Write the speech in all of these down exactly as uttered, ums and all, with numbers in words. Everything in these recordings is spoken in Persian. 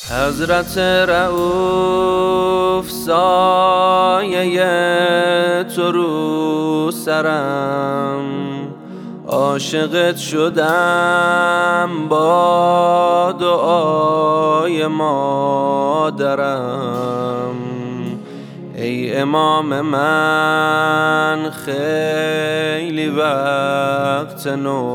حضرت رؤوف سایه تو رو سرم، عاشقت شدم با دعای مادرم. ای امام من خیلی وقت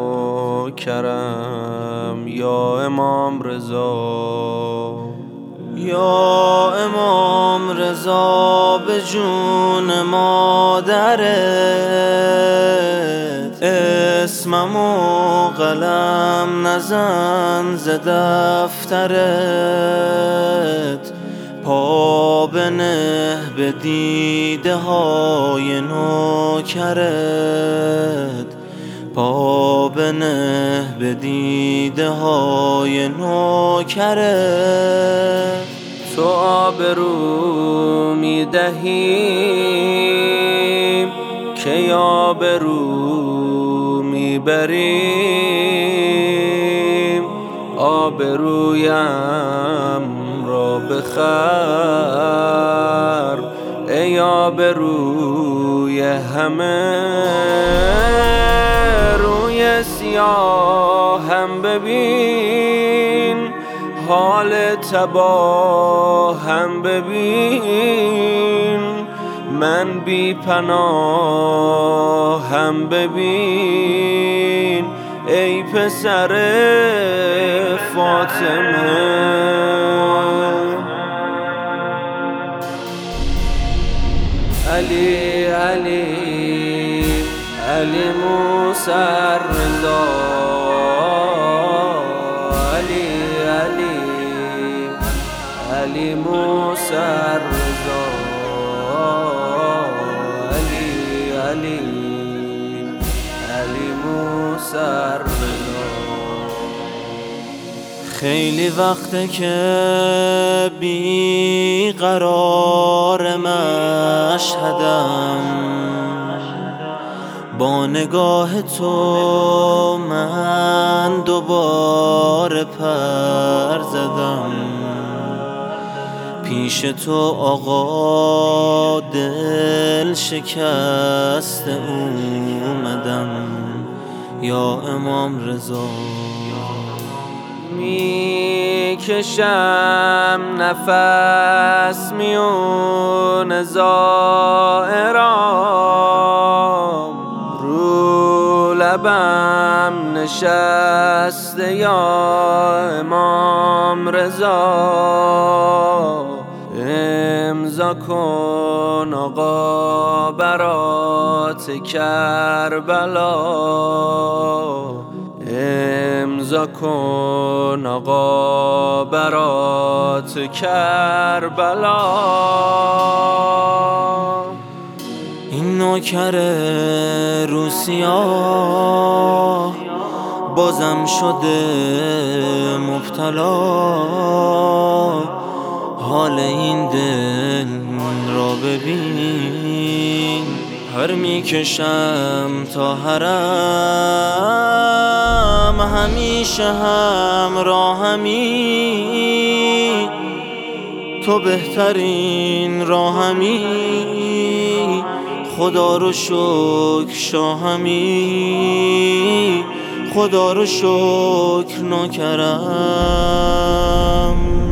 نوکرم، یا امام رضا، یا امام رضا به جون مادرت اسممو قلم نزن ز دفترت. پا بنه به دیده های نوکرت، پا بنه به دیده های نوکرت. تو آبرو میدهی که آبرو میبریم، آبرویم را بخر ای آبروی همه. روی سیاهم ببین، حال تباهم ببین، من بی پناهم ببین ای پسر فاطمه. علی علی علی موسی رضا، علی علی علی موسی رضا، علی علی علی موسی رضا. خیلی وقته که بی قرار مشهدم، با نگاه تو من دوباره پر زدم. پیش تو آقا دل شکست اومدم، یا امام رضا. می کشم نفس میون زائرام، رو لبم نشسته یا امام رضا. امضا کن آقا برات کربلا، امضا کن آقا برات کربلا. این نوکر روسیا بازم شده مبتلا، حال این دل را ببین. هر میکشم تا حرم، همیشه هم راهمی، تو بهترین راهمی. خدا رو شکر شاهمی، خدا رو شکر نوکرم.